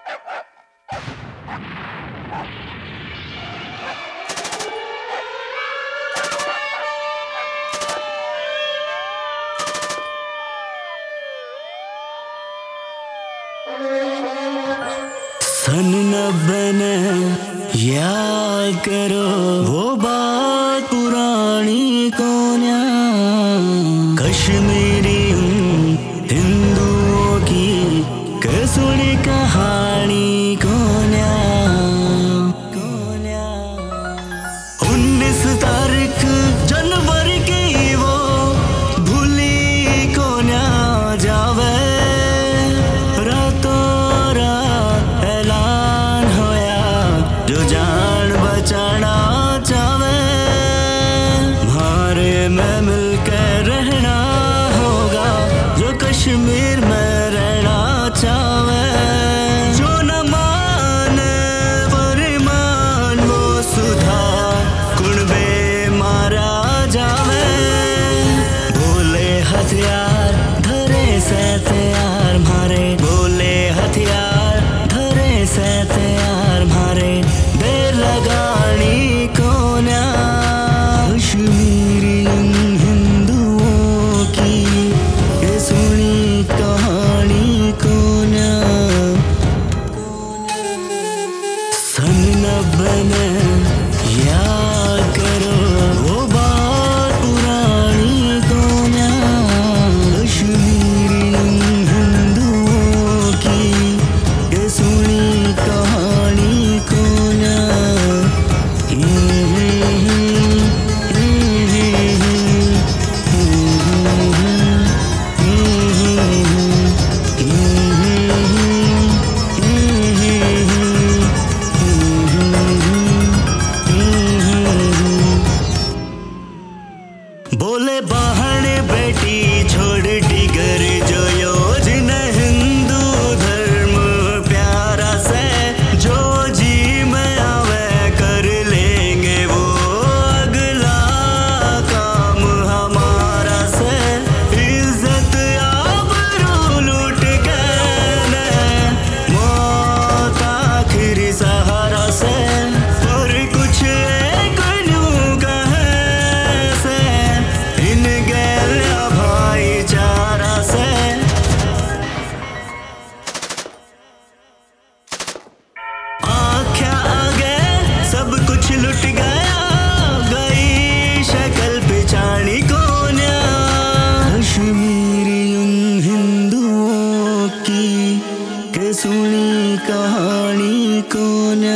सन 90 ने याद करो वो बात पुरानी कोन्या, कश्मीरी हिंदुओं की कसुड़ी कहानी कोन्या। 19 तारीख जनवरी की वो भूली कोन्या जावे, जो जान बचाना चाहे मारे में मिलकर रहना होगा, जो कश्मीर में रहना चाहे। जो न माने परिमान वो सुधा कुणबे मारा जावे, बोले हथियार धरे से तैयार मारे, बोले हथियार धरे से तैयार मारे, लगानी कोन्या। कश्मीरी हिंदुओं की ये सुनी कहानी कोन्या। सन 90 ने याद करो वो बात पुरानी कोन्या, कश्मीरी हिंदुओं की ये सुनी कहानी कोन्या। बोले बहन बेटी छोड़ डिगर जो योजना, हिंदू धर्म प्यारा से जो जी में आवे कर लेंगे वो अगला काम हमारा से। इज्जत आबरू लूट के मौत आखिरी सहारा से, और कुछ एक न्यू कहे से इन गैलिया भाईचारा से। आँखें आगे सब कुछ लुट गया, गई शक्ल पिछाड़ी कोन्या। कश्मीरी हिंदुओं की के सुनी कहानी कोन्या।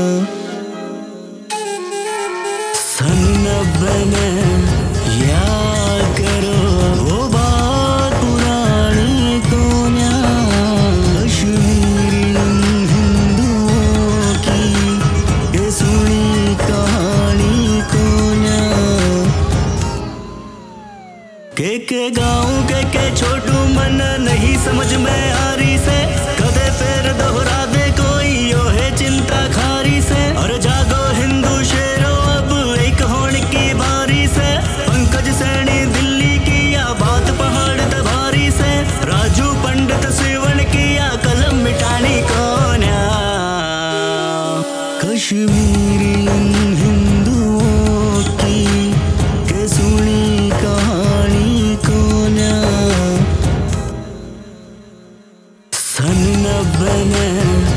सन 90 ने याद करो वो बात पुरानी कोन्या, कश्मीरी हिंदुओं की ये सुनी कहानी कोन्या। के गाँव के छोटू मन नहीं समझ में आ रही से, कदे फिर दोहरा दे कोई यो है चिंता खारी से। और जागो हिंदू शेरो अब एक होने की बारी से, पंकज सैनी दिल्ली की या बात पहाड़ तबारी से, राजू पंडित सिवन की या कलम मिटानी कोन्या। कश्मीरी हिंदुओं की के सुनी कहानी कोन्या। सन 90 ने